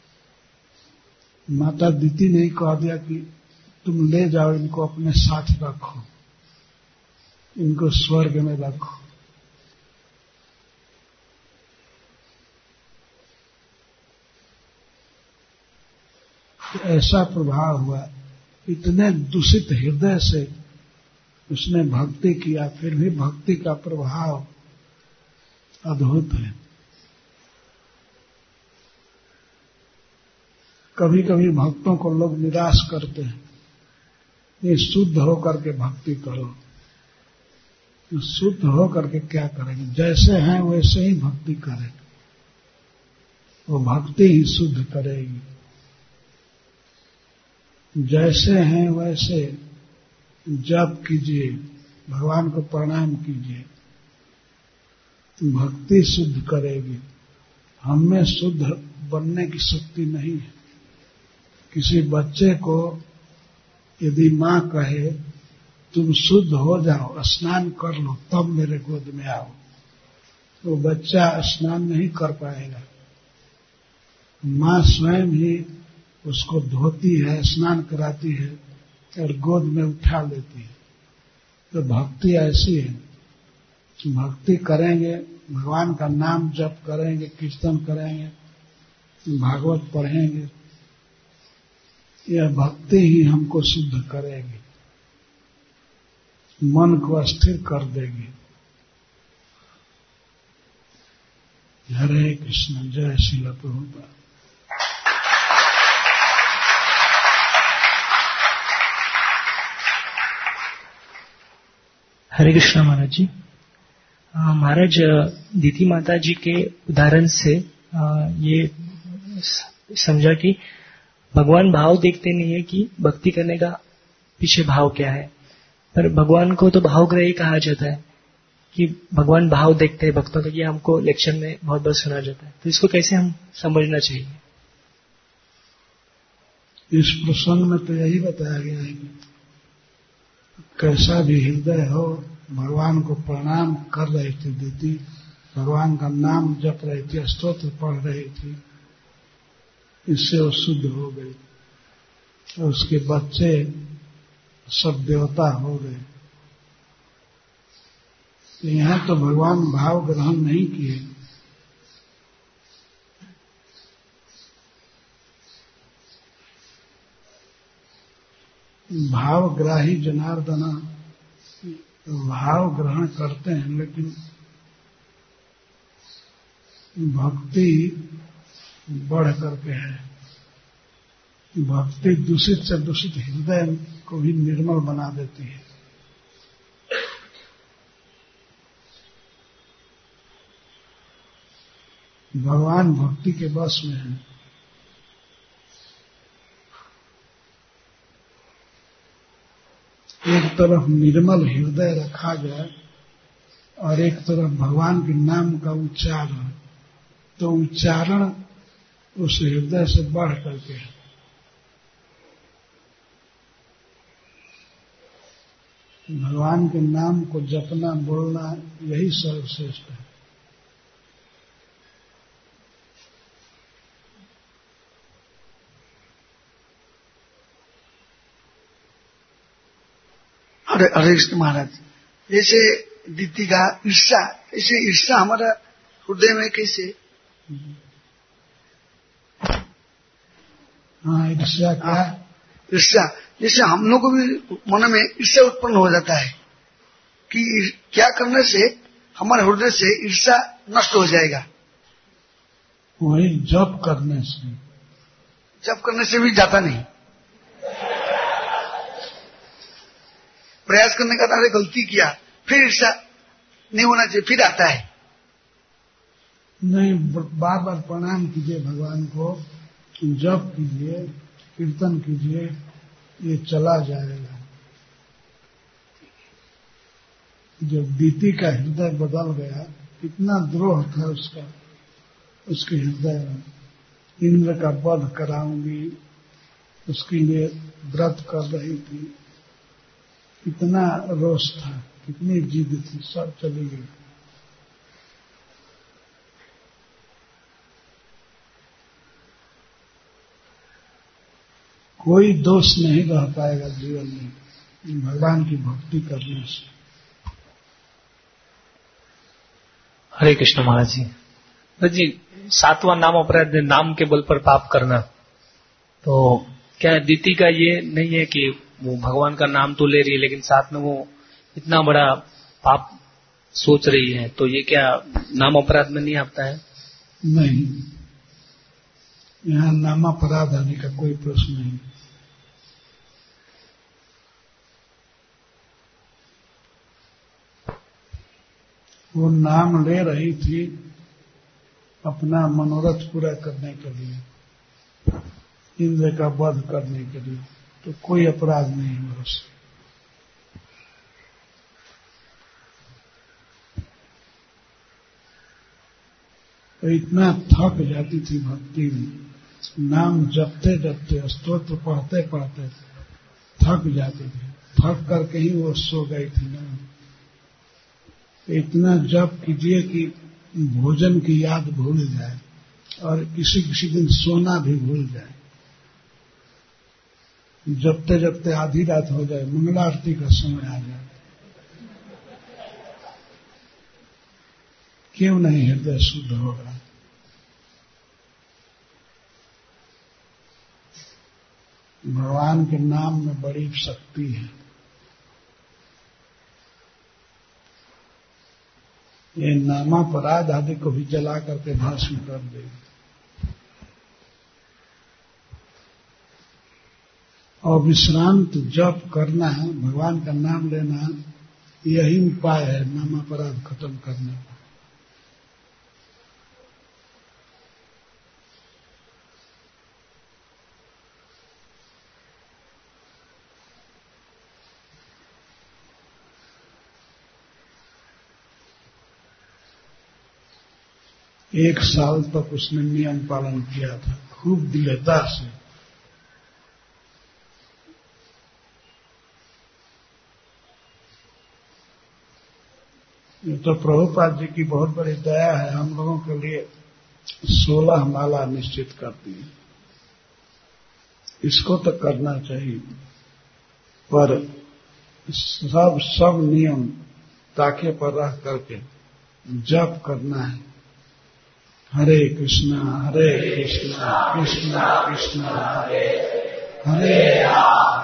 माता दीति ने कह दिया कि तुम ले जाओ, इनको अपने साथ रखो, इनको स्वर्ग में रखो। तो ऐसा प्रभाव हुआ। इतने दूषित हृदय से उसने भक्ति किया, फिर भी भक्ति का प्रभाव अद्भुत है। कभी कभी भक्तों को लोग निराश करते हैं, ये शुद्ध होकर के भक्ति करो। शुद्ध होकर के क्या करेंगे? जैसे हैं वैसे ही भक्ति करें, वो भक्ति ही शुद्ध करेगी। जैसे हैं वैसे जप कीजिए, भगवान को प्रणाम कीजिए, भक्ति शुद्ध करेगी। हमें शुद्ध बनने की शक्ति नहीं है। किसी बच्चे को यदि माँ कहे तुम शुद्ध हो जाओ, स्नान कर लो, तब मेरे गोद में आओ, तो बच्चा स्नान नहीं कर पाएगा। माँ स्वयं ही उसको धोती है, स्नान कराती है और गोद में उठा लेती है। तो भक्ति ऐसी है, भक्ति करेंगे, भगवान का नाम जप करेंगे, कीर्तन करेंगे, भागवत पढ़ेंगे, यह भक्ति ही हमको शुद्ध करेगी, मन को स्थिर कर देगी। हरे कृष्ण। जय श्रील प्रभुपाद। हरे कृष्ण महाराज जी। महाराज, दीति माता जी के उदाहरण से ये समझा कि भगवान भाव देखते नहीं है कि भक्ति करने का पीछे भाव क्या है, पर भगवान को तो भावग्राही कहा जाता है कि भगवान भाव देखते हैं भक्तों का। ये हमको लेक्चर में बहुत बार सुना जाता है, तो इसको कैसे हम समझना चाहिए? इस प्रसंग में तो यही बताया गया है कि कैसा भी हृदय हो, भगवान को प्रणाम कर रही थी दीति, भगवान का नाम जप रही थी, स्तोत्र पढ़ रही थी, इससे वो शुद्ध हो गई और उसके बच्चे सब देवता हो गए। यहाँ तो भगवान भाव ग्रहण नहीं किए, भावग्राही जनार्दन भाव ग्रहण करते हैं, लेकिन भक्ति बढ़ करके है। भक्ति दूषित से दूषित हृदय को भी निर्मल बना देती है। भगवान भक्ति के वश में है। एक तरफ निर्मल हृदय रखा जाए और एक तरफ भगवान के नाम का उच्चारण, तो उच्चारण उस हृदय से बढ़ करके है। भगवान के नाम को जपना बोलना यही सर्वश्रेष्ठ है। हरे कृष्ण महाराज, जैसे दीदी का ईर्षा, ऐसे ईर्षा हमारा हृदय में कैसे? हाँ, ईर्षा क्या? ईर्षा जैसे हम लोग को भी मन में ईर्षा उत्पन्न हो जाता है कि क्या करने से हमारे हृदय से ईर्षा नष्ट हो जाएगा। वही जप करने से। जप करने से भी जाता नहीं। प्रयास करने का था, गलती किया, फिर ईर्षा नहीं होना चाहिए, फिर आता है। नहीं, बार बार प्रणाम कीजिए भगवान को, जप कीजिए, कीर्तन कीजिए, ये चला जाएगा। जब दीति का हृदय बदल गया, कितना द्रोह था उसका, उसके हृदय में। इंद्र का वध कराऊंगी, उसके लिए व्रत कर रही थी, कितना रोष था, कितनी जिद थी, सब चली गई। कोई दोष नहीं रह पाएगा जीवन में भगवान की भक्ति करने से। हरे कृष्ण महाराज जी, 7वां नाम अपराध, नाम के बल पर पाप करना, तो क्या दीति का ये नहीं है कि वो भगवान का नाम तो ले रही है लेकिन साथ में वो इतना बड़ा पाप सोच रही है, तो ये क्या नाम अपराध में नहीं आता है? नहीं, यहाँ नाम अपराध आने का कोई प्रश्न नहीं। वो नाम ले रही थी अपना मनोरथ पूरा करने के लिए, इंद्र का वध करने के लिए, तो कोई अपराध नहीं हुआ उससे। तो इतना थक जाती थी भक्ति में, नाम जपते जपते, स्तोत्र पढ़ते पढ़ते थक जाती थी, थक करके ही वो सो गई थी ना। इतना जप कीजिए कि भोजन की याद भूल जाए और किसी किसी दिन सोना भी भूल जाए। जपते जपते आधी रात हो जाए, मंगलारती का समय आ जाए, क्यों नहीं हृदय शुद्ध होगा? भगवान के नाम में बड़ी शक्ति है। ये नामापराध आदि को भी जला करके भस्म कर देगी। और विश्रांत जप करना है, भगवान का नाम लेना, यही उपाय है नामापराध खत्म करने का। एक साल तक उसने नियम पालन किया था, खूब दृढ़ता से। ये तो प्रभुपाद जी की बहुत बड़ी दया है, हम लोगों के लिए 16 माला निश्चित करती है। इसको तो करना चाहिए, पर सब नियम ताके पर रख करके जप करना है। हरे कृष्णा कृष्णा कृष्ण हरे हरे राम।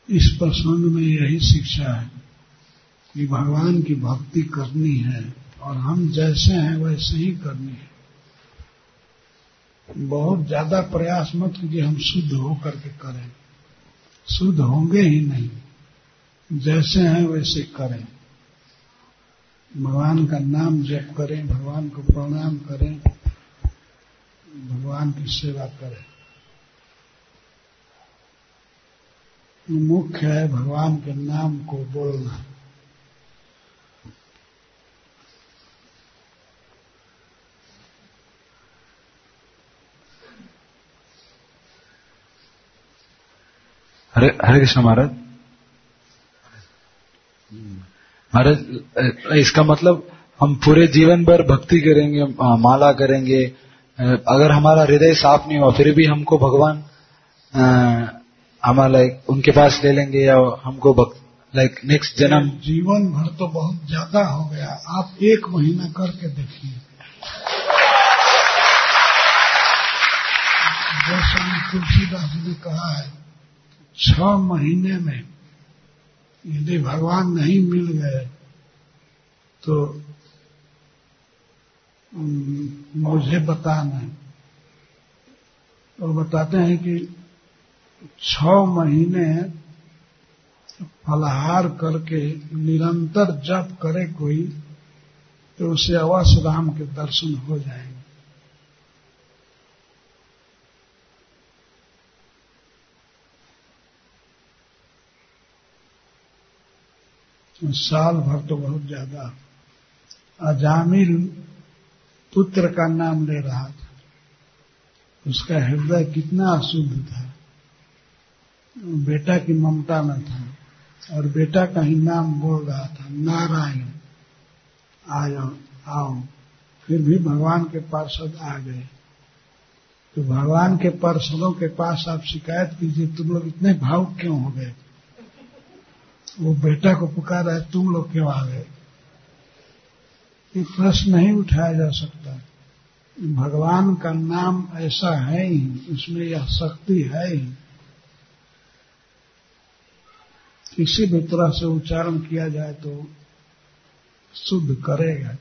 इस प्रसंग में यही शिक्षा है कि भगवान की भक्ति करनी है और हम जैसे हैं वैसे ही करनी है। बहुत ज्यादा प्रयास मत कीजिए हम शुद्ध होकर के करें, शुद्ध होंगे ही नहीं। जैसे हैं वैसे करें, भगवान का नाम जप करें, भगवान को प्रणाम करें, भगवान की सेवा करें। मुख्य है भगवान के नाम को बोलना। हरे कृष्ण महाराज। महाराज इसका मतलब हम पूरे जीवन भर भक्ति करेंगे, माला करेंगे, अगर हमारा हृदय साफ नहीं हुआ फिर भी हमको भगवान हमारा उनके पास ले लेंगे या हमको नेक्स्ट जन्म? जीवन भर तो बहुत ज्यादा हो गया, आप 1 महीना करके देखिए। जैसा तुलसीदास जी ने कहा है 6 महीने में यदि भगवान नहीं मिल गए तो मुझे बताना। और बताते हैं कि 6 महीने फलाहार करके निरंतर जप करे कोई तो उसे अवश्य राम के दर्शन हो जाएंगे। साल भर तो बहुत ज्यादा। अजामिल पुत्र का नाम ले रहा था, उसका हृदय कितना अशुद्ध था, बेटा की ममता में था और बेटा का ही नाम बोल रहा था, नारायण आओ। फिर भी भगवान के पार्षद आ गए। तो भगवान के पार्षदों के पास आप शिकायत कीजिए तुम लोग इतने भावुक क्यों हो गए, वो बेटा को पुकार रहा है तुम लोग क्यों आ गए। ये प्रश्न नहीं उठाया जा सकता। भगवान का नाम ऐसा है ही, उसमें यह शक्ति है ही। किसी भी तरह से उच्चारण किया जाए तो शुद्ध करेगा।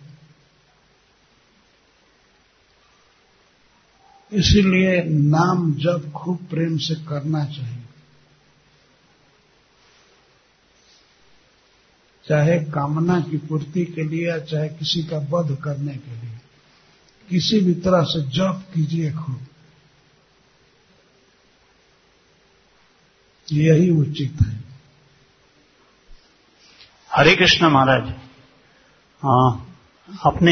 इसीलिए नाम जप खूब प्रेम से करना चाहिए, चाहे कामना की पूर्ति के लिए या चाहे किसी का वध करने के लिए। किसी भी तरह से जप कीजिए खूब, यही उचित है। हरे कृष्ण महाराज, अपने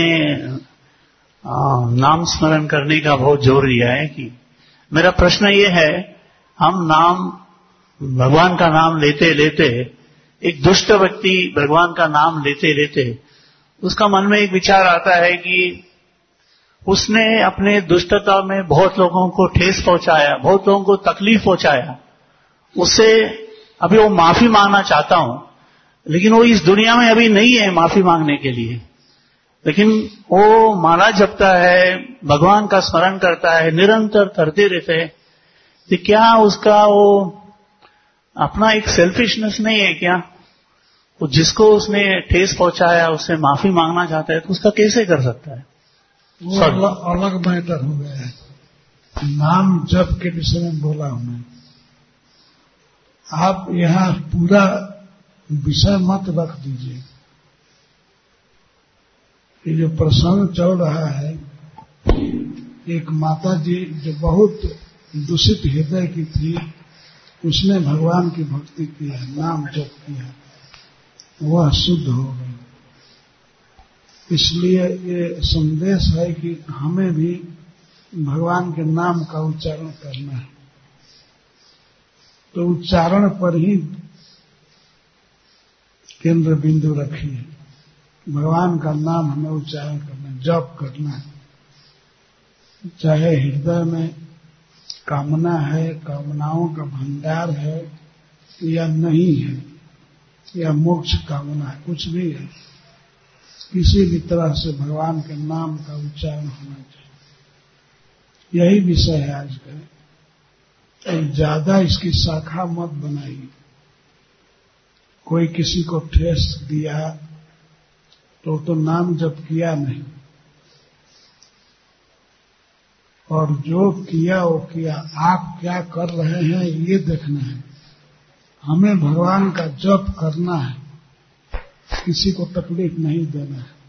नाम स्मरण करने का बहुत जोर दिया है कि मेरा प्रश्न ये है, हम नाम भगवान का नाम लेते लेते, एक दुष्ट व्यक्ति भगवान का नाम लेते लेते उसका मन में एक विचार आता है कि उसने अपने दुष्टता में बहुत लोगों को ठेस पहुंचाया, बहुत लोगों को तकलीफ पहुंचाया, उससे अभी वो माफी मांगना चाहता हूं, लेकिन वो इस दुनिया में अभी नहीं है माफी मांगने के लिए। लेकिन वो माला जपता है, भगवान का स्मरण करता है, निरंतर करते रहते हैं। तो क्या उसका वो अपना एक सेल्फिशनेस नहीं है क्या? वो जिसको उसने ठेस पहुंचाया उससे माफी मांगना चाहता है तो उसका कैसे कर सकता है? वो अलग मैटर हो गया है। नाम जप के विषय में बोला हूं मैं। आप यहाँ पूरा विषय मत रख दीजिए। ये जो प्रसंग चल रहा है, एक माता जी जो बहुत दूषित हृदय की थी, उसने भगवान की भक्ति किया, नाम जप किया, वह शुद्ध हो गई। इसलिए ये संदेश है कि हमें भी भगवान के नाम का उच्चारण करना है। तो उच्चारण पर ही केंद्र बिंदु रखिए। भगवान का नाम हमें उच्चारण करना है, जप करना है। चाहे हृदय में कामना है, कामनाओं का भंडार है या नहीं है, या मोक्ष कामना है, कुछ भी है, किसी भी तरह से भगवान के नाम का उच्चारण होना चाहिए। यही विषय है आज का। और ज्यादा इसकी शाखा मत बनाइए। कोई किसी को ठेस दिया तो नाम जप किया नहीं, और जो किया वो किया। आप क्या कर रहे हैं ये देखना है। हमें भगवान का जप करना है, किसी को तकलीफ नहीं देना है।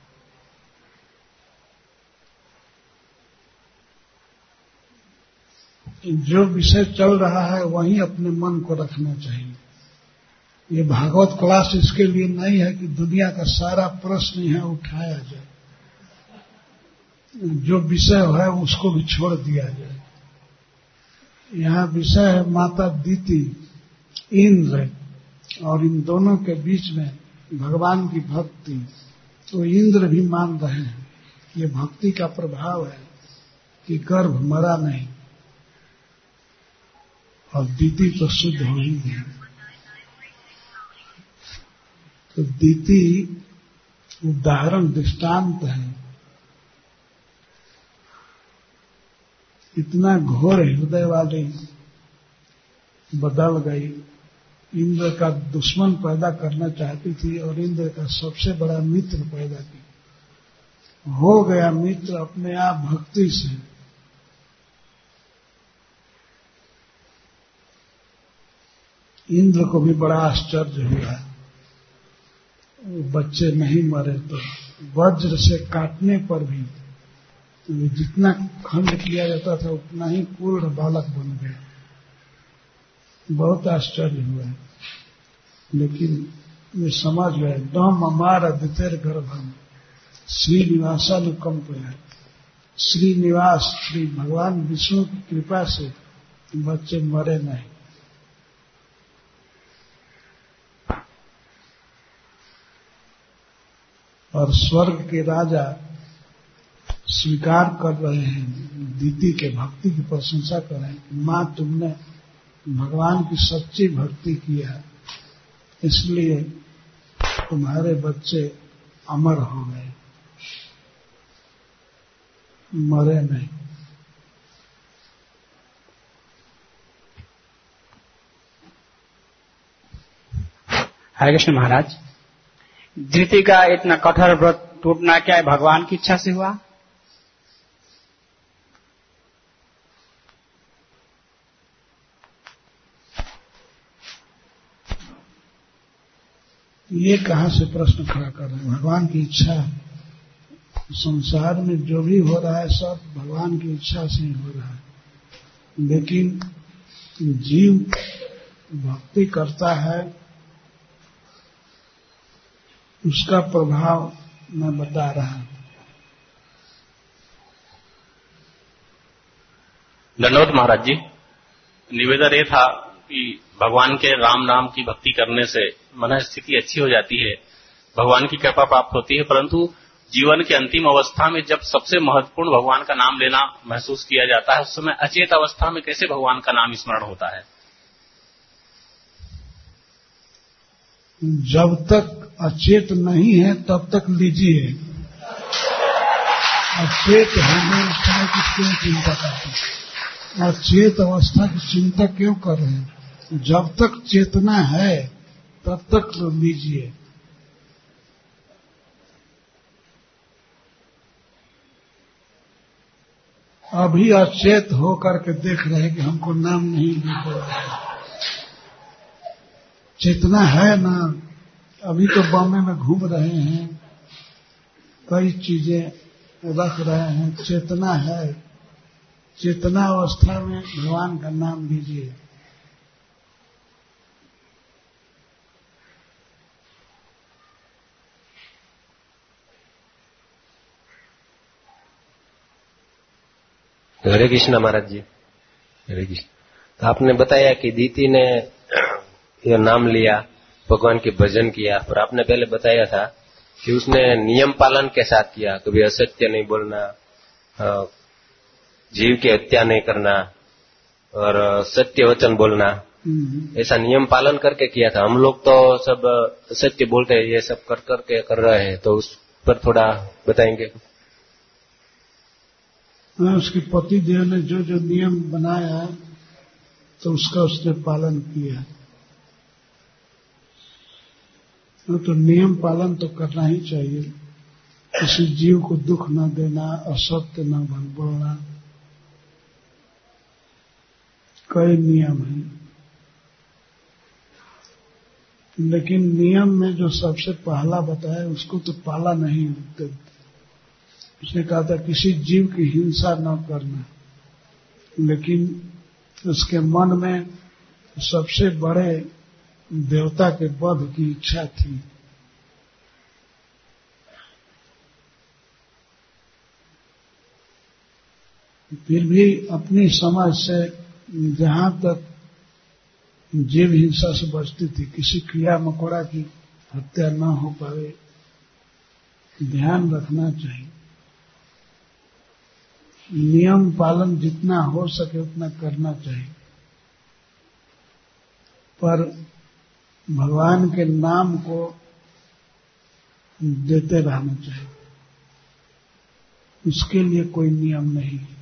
जो विषय चल रहा है वहीं अपने मन को रखना चाहिए। ये भागवत क्लास इसके लिए नहीं है कि दुनिया का सारा प्रश्न यहाँ उठाया जाए, जो विषय है उसको भी छोड़ दिया जाए। यहाँ विषय है माता दीति, इंद्र, और इन दोनों के बीच में भगवान की भक्ति। तो इंद्र भी मान रहे हैं ये भक्ति का प्रभाव है कि गर्भ मरा नहीं, और दीति तो शुद्ध हो ही गई। तो दीति उदाहरण दृष्टांत है। इतना घोर हृदय वाली बदल गई, इंद्र का दुश्मन पैदा करना चाहती थी और इंद्र का सबसे बड़ा मित्र पैदा किया। हो गया मित्र अपने आप भक्ति से। इंद्र को भी बड़ा आश्चर्य हुआ, बच्चे नहीं मरे तो वज्र से काटने पर भी जितना खंड किया जाता था उतना ही पूर्ण बालक बन गया। बहुत आश्चर्य हुआ, लेकिन ये समझ गए डम अमार दितेर गर्भम श्रीनिवासानुकंप है। श्रीनिवास श्री भगवान विष्णु की कृपा से बच्चे मरे नहीं। और स्वर्ग के राजा स्वीकार कर रहे हैं, दीति के भक्ति की प्रशंसा कर रहे हैं। मां, तुमने भगवान की सच्ची भक्ति की है, इसलिए तुम्हारे बच्चे अमर हो गए, मरे नहीं। हरे कृष्ण महाराज, धृति का इतना कठोर व्रत टूटना क्या भगवान की इच्छा से हुआ? ये कहां से प्रश्न खड़ा कर रहे हैं? भगवान की इच्छा है। संसार में जो भी हो रहा है सब भगवान की इच्छा से ही हो रहा है, लेकिन जीव भक्ति करता है, उसका प्रभाव मैं बता रहा हूं। धन्यवाद महाराज जी। निवेदन ये था कि भगवान के राम नाम की भक्ति करने से मन स्थिति अच्छी हो जाती है, भगवान की कृपा प्राप्त होती है, परंतु जीवन के अंतिम अवस्था में जब सबसे महत्वपूर्ण भगवान का नाम लेना महसूस किया जाता है, उस समय अचेत अवस्था में कैसे भगवान का नाम स्मरण होता है? जब तक अचेत नहीं है तब तक लीजिए। अचेत होने अवस्था की क्यों चिंता करते हैं? अचेत अवस्था की चिंता क्यों कर रहे हैं? जब तक चेतना है तब तक लीजिए। अभी अचेत हो करके देख रहे हैं कि हमको नाम नहीं मिल रहा है। चेतना है ना, अभी तो बॉम्बे में घूम रहे हैं, कई चीजें रख रहे हैं, चेतना है। चेतना अवस्था में भगवान का नाम लीजिए। हरे कृष्ण महाराज जी। हरे कृष्ण। तो आपने बताया कि दीति ने यह नाम लिया, भगवान के भजन किया, पर आपने पहले बताया था कि उसने नियम पालन के साथ किया, कभी असत्य नहीं बोलना, जीव की हत्या नहीं करना और सत्य वचन बोलना, ऐसा नियम पालन करके किया था। हम लोग तो सब सत्य बोलते हैं, ये सब कर करके कर रहे हैं, तो उस पर थोड़ा बताएंगे? उसके पति देव ने जो जो नियम बनाया तो उसका उसने पालन किया। तो नियम पालन तो करना ही चाहिए। किसी जीव को दुख न देना, असत्य न बोलना, कई नियम हैं। लेकिन नियम में जो सबसे पहला बताया उसको तो पाला नहीं होते। उसने कहा था किसी जीव की हिंसा न करना, लेकिन उसके मन में सबसे बड़े देवता के वध की इच्छा थी। फिर भी अपनी समझ से जहां तक जीव हिंसा से बचती थी, किसी कीड़ा मकोड़ा की हत्या न हो पाए, ध्यान रखना चाहिए। नियम पालन जितना हो सके उतना करना चाहिए, पर भगवान के नाम को देते रहना चाहिए। उसके लिए कोई नियम नहीं है।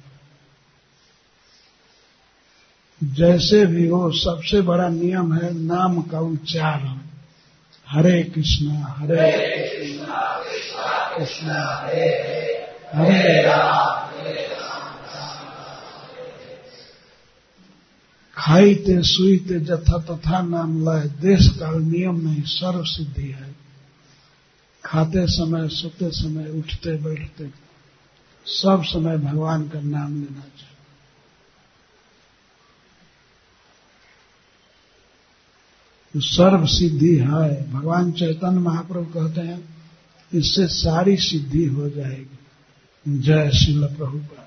जैसे भी हो, सबसे बड़ा नियम है नाम का उच्चारण। हरे कृष्णा हरे कृष्णा हरे राम खाईते सुईते जथा तथा नाम लय। देश काल नियम नहीं, सर्व सिद्धि है। खाते समय, सोते समय, उठते बैठते सब समय भगवान का नाम लेना चाहिए। तो सर्व सिद्धि है। भगवान चैतन्य महाप्रभु कहते हैं इससे सारी सिद्धि हो जाएगी। जय श्रील प्रभुपाद।